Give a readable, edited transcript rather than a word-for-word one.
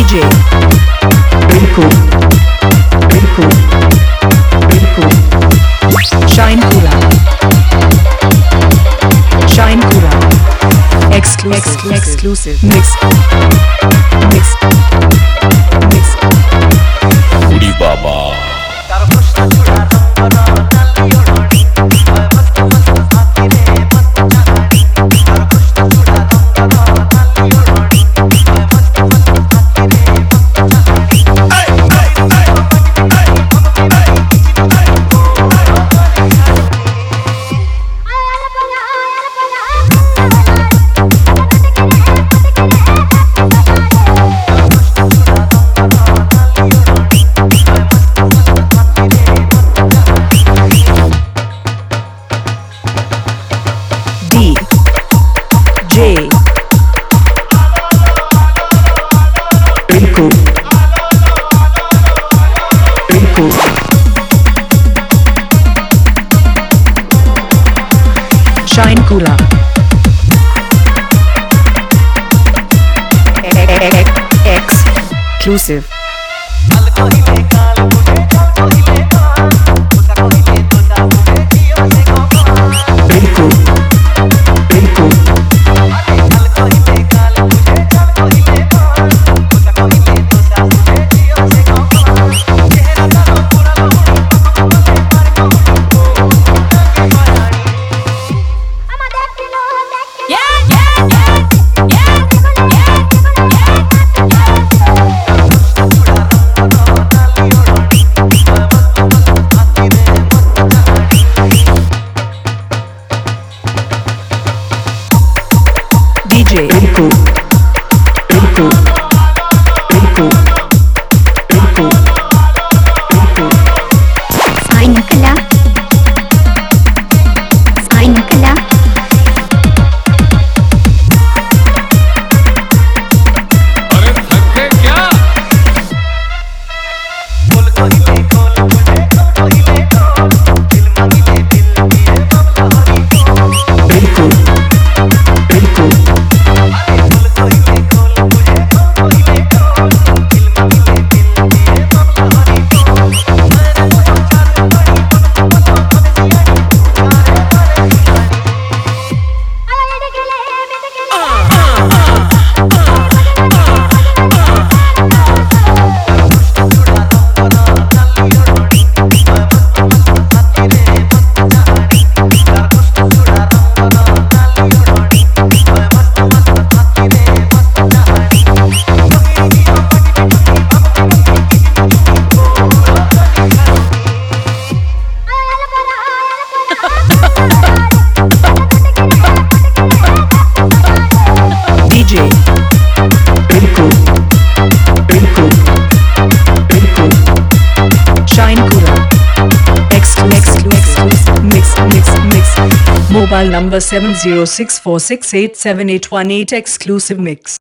DJ Rinku, Rinku, Rinku, Shine Kula, Shine Kula, exclusive mix, mix, mix. Udi Baba. Rinku, Rinku, Shine Kula, exclusive. Rinku, Rinku, DJ Rinku, Rinku, Rinku, Rinku, Rinku. Sign Kala, Sign Kala. अरे थक गए क्या? Rinku, Rinku, DJ Rinku, Rinku, Rinku. Shine Kula, exclusive mix. Mobile number 7064687818 exclusive mix.